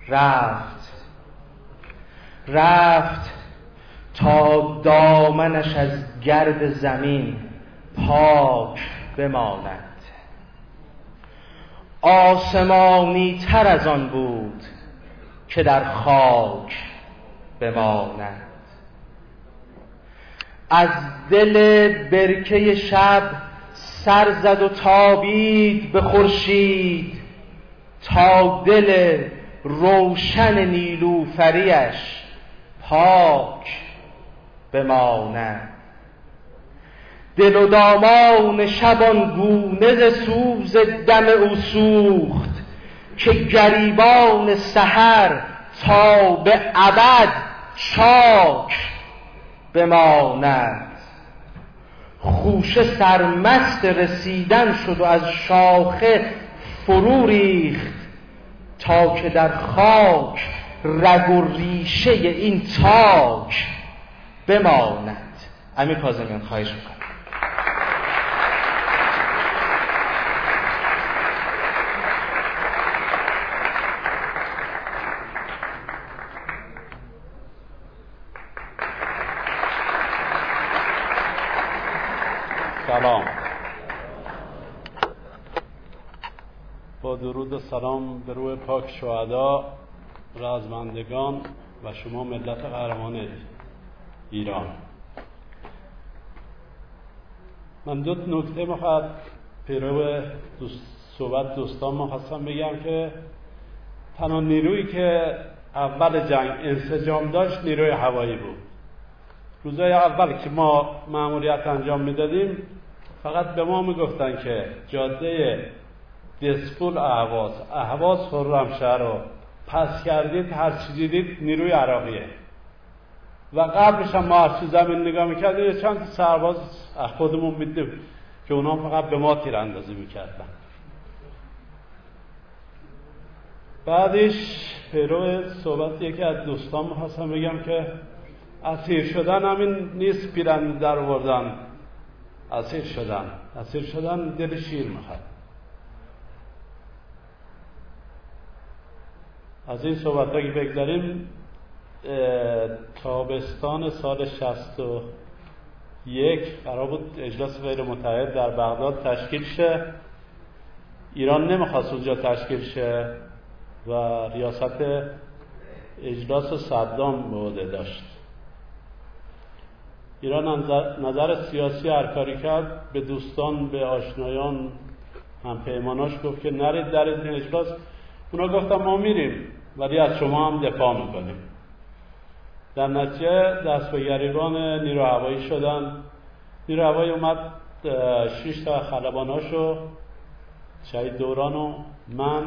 رفت تا دامنش از گرد زمین پاک بماند. آسمانی تر از آن بود که در خاک بماند. از دل برکه شب سر زد و تابید به خورشید تا دل روشن نیلوفریش پاک بماند. دل و دامان شبان گونه ز سوز دم او سوخت که گریبان سحر تا به ابد چاک بماند. خوشه سرمست رسیدن شد و از شاخه فرو ریخت تا که در خاک رگ و ریشه این تاک بماند. امیر کاظمیان خواهش میکنم. سلام. با درود و سلام به روح پاک شهدا، رزمندگان و شما ملت قهرمان ایران. من دو نکته میخواد پیرو صحبت دوستان میخواستم بگم که تنها نیرویی که اول جنگ انسجام داشت نیروی هوایی بود. روزای اول که ما مأموریت انجام میدادیم فقط به ما میگفتن که جاده دسپول اهواز خرمشهر رو پس کردید، هر چی دیدید نیروی عراقیه. و قبلش هم ما از زمین نگاه میکردیم چند سرباز خودمون میدیم که اونا فقط به ما تیراندازی میکردن. بعدش پیرو صحبت یکی از دوستان میخواستم بگم که اسیر شدن همین نیست پیرن در آوردن. اسیر شدن دل شیر میخواد. از این صحبت ها که بگذاریم، تابستان سال 61 قرار بود اجلاس غیر متحد در بغداد تشکیل شه. ایران نمیخواست اونجا تشکیل شه و ریاست اجلاس صدام به عهده داشت. ایران نظر سیاسی هر کاری کرد، به دوستان، به آشنایان، هم پیماناش گفت که نرید در این اجلاس. اونا گفتن ما میریم ولی از شما هم دفاع میکنیم. در نتیجه دست به گریبان نیرو هوایی شدن. نیرو هوایی اومد 6 تا خلباناشو، شهید دوران و من،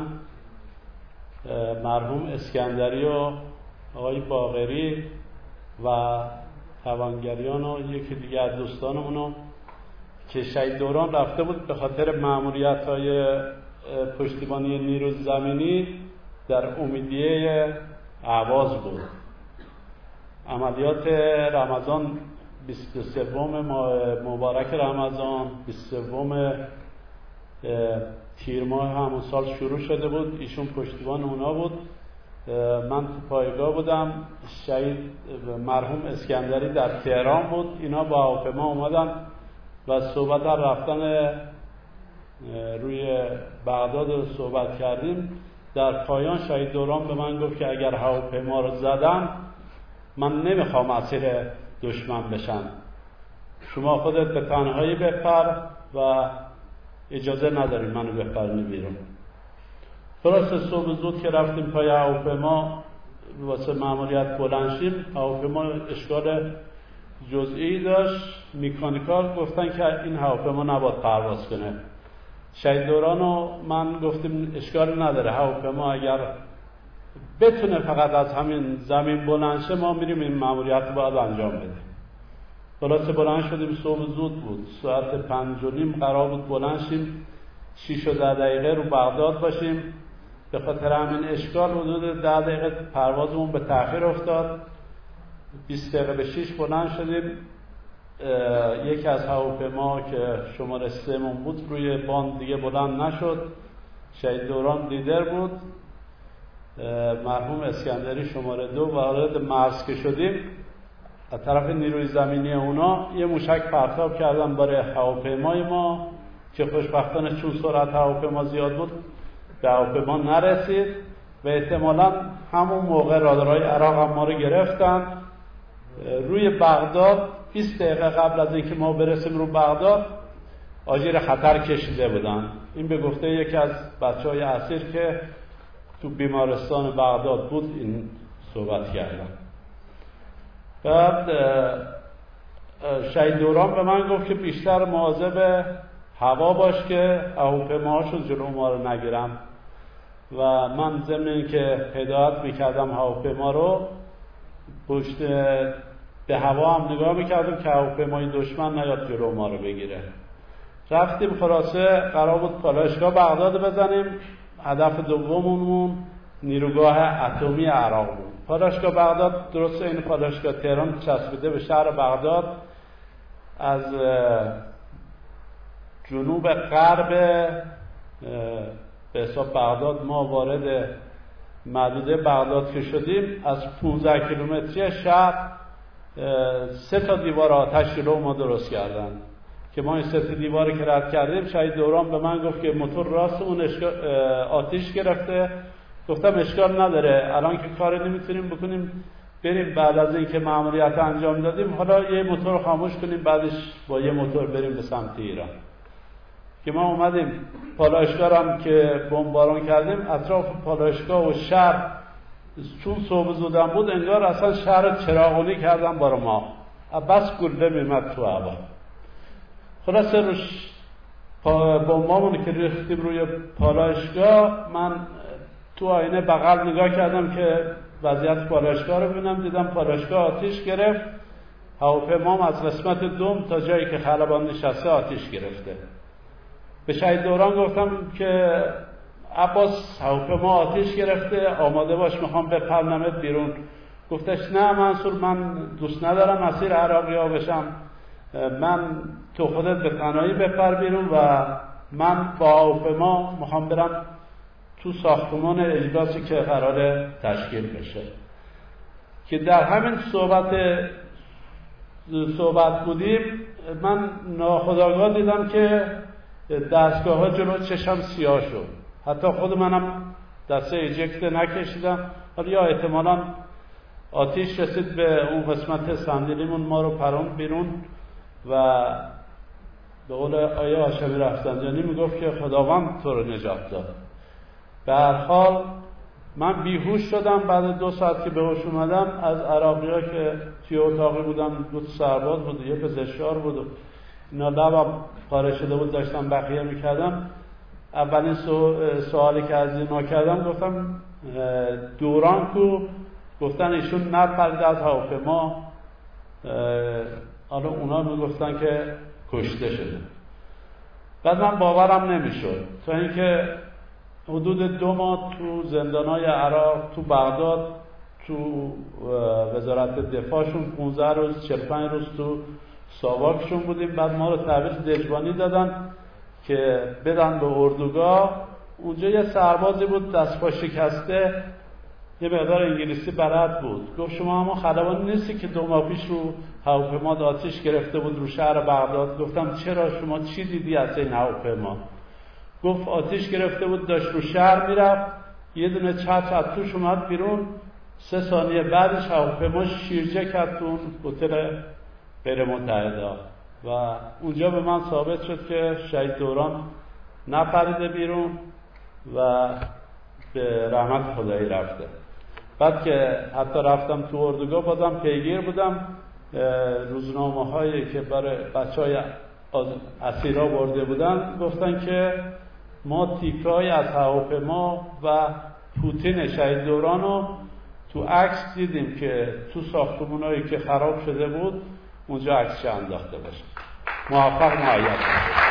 مرحوم اسکندری و آقای باقری و توانگریان و یکی دیگه از دوستانمونو که شهید دوران رفته بود به خاطر مأموریت‌های پشتیبانی نیروی زمینی در امیدیه اهواز بود. عملیات رمضان 23 مبارک رمضان 23 تیر ماه همون سال شروع شده بود. ایشون پشتیبان اونا بود. من تو پایگاه بودم. شهید مرحوم اسکندری در تهران بود. اینا با هواپیما اومدن و صحبت رفتن روی بغداد رو صحبت کردیم. در پایان شهید دوران به من گفت که اگر هواپیما رو زدم من نمیخوام اسیر دشمن بشن، شما خودت به تنهایی بپر و اجازه نداری منو بپرنی بیرون. خلاصه صبح زود که رفتیم پای هواپیما واسه مأموریت بلند شیم، هواپیما اشکال جزئی داشت. مکانیکال گفتن که این هواپیما نباید پرواز کنه. شهید دوران و من گفتیم اشکال نداره، هواپیما اگر بتونه فقط از همین زمین بلند شه ما میریم این مأموریت رو باید انجام بدیم. خلاصه بلند شدیم. صبح زود بود، ساعت 5:30 قرار بود بلند شیم، 6 و 10 دقیقه رو بغداد باشیم. به خاطر همین اشکال حدود 10 دقیقه پروازمون به تأخیر افتاد. 20 دقیقه به 6 بلند شدیم. یکی از هواپیما که شماره 3 بود روی باند دیگه بلند نشد. شهید دوران لیدر بود. مرحوم اسکندری شماره 2 وارد مرز که شدیم، از طرف نیروی زمینی اونا یه موشک پرتاب کردن برای هواپیمای ما که خوشبختانه چون سرعت هواپیما زیاد بود به هواپیما نرسید و احتمالاً همون موقع رادارهای عراق هم ما رو گرفتن. روی بغداد 20 دقیقه قبل از اینکه ما برسیم رو بغداد آژیر خطر کشیده بودن. این به گفته یکی از بچهای اسیر که تو بیمارستان بغداد بود این صحبت کردن. بعد شهید دوران به من گفت که بیشتر مواظب هوا باش که هواپیماهاشون جلو ما رو نگیرن و من ضمن اینکه هدایت میکردم هواپیما رو پشت به هوا هم نگاه میکردم که هواپیمای دشمن نیاد جلو ما رو بگیره. رفتیم خلاصه قرار بود پالایشگاه بغداد بزنیم. هدف دوممون نیروگاه اتمی عراق بود. پالایشگاه بغداد درست این پالایشگاه تهران چسبیده به شهر بغداد، از جنوب غرب به حساب بغداد ما وارد محدوده بغداد که شدیم از 15 کیلومتری شهر 3 دیوار آتش جلو ما درست کردن که ما این 3 دیواری که رد کردیم شهید دوران به من گفت که موتور راست اون آتش گرفته. گفتم اشکال نداره، الان که کار نمیتونیم بکنیم بریم بعد از اینکه مأموریت انجام دادیم حالا یه موتور خاموش کنیم بعدش با یه موتور بریم به سمت ایران. که ما اومدیم پالایشگاه هم که بمباران کردیم، اطراف پالایشگاه و شهر چون صبح زودن بود انگار اصلا شهر چراغونی کردن برای ما، بس گله میمد تو هوا. خلاصه روش بمبامون که ریختیم روی پالایشگاه، من تو آینه بغل نگاه کردم که وضعیت پالایشگاه رو ببینم، دیدم پالایشگاه آتش گرفت، هواپیمام از قسمت دوم تا جایی که خلبان نشسته آتش گرفته. به شهید دوران گفتم که عباس هواپیما آتش گرفته، آماده باش میخوام بپرنمت بیرون. گفتش نه منصور، من دوست ندارم اسیر عراقی‌ها بشم، من تو خودت به تنهایی بپر بیرون و من با هواپیما میخوام برم تو ساختمان اجلاسی که قراره تشکیل بشه. که در همین صحبت بودیم من ناخودآگاه دیدم که دستگاه ها جلو چشم سیاه شد. حتی خود منم دسته ایجکت نکشیدم، یا احتمالاً آتیش رسید به اون قسمت صندلیمون، ما رو پرون بیرون و به قول آیه هاشمی رفسنجانی میگفت که خداوند تو رو نجات داد. به هر حال من بیهوش شدم. بعد 2 ساعت که به هوش اومدم از عراقی‌ها که توی اتاقی بودن، 2 سرباز بود، یه پزشکار بود و اینا لبم پاره شده بود داشتم بقیه میکردم. اولین سوالی که از اینا کردم گفتم دوران کو؟ گفتن ایشون نپرید از هواپیما. حالا اونا میگفتن که کشته شده. بعد من باورم نمیشد تا اینکه حدود 2 ماه تو زندانهای عراق، تو بغداد، تو وزارت دفاعشون 15 روز 45 روز تو ساواکشون بودیم. بعد ما رو تحویل دژبانی دادن که بدن به اردوگاه. اونجا یه سربازی بود دست پا شکسته، یه مقدار انگلیسی بلد بود. گفت شما همون خلبانی نیستی که 2 ماه پیش رو هواپیما آتش گرفته بود رو شهر بغداد؟ گفتم چرا، شما چی دیدی از این هواپیما؟ گفت آتش گرفته بود داشت رو شهر میرفت، یه دونه چتر از توش اومد بیرون، 3 ثانیه بعدش هواپیما شیرجه کرد تو هتل غیر متحده و اونجا به من ثابت شد که شهید دوران نپریده بیرون و به رحمت خدایی رفته. بعد که حتی رفتم تو اردوگاه بازم پیگیر بودم، روزنامه هایی که برای بچه های اسیرا برده بودن گفتن که ما تیکه‌ای از هواپیما و پوتین شهید دوران رو تو عکس دیدیم که تو ساختمونایی که خراب شده بود اونجا عکسش انداخته باشه. موفق معید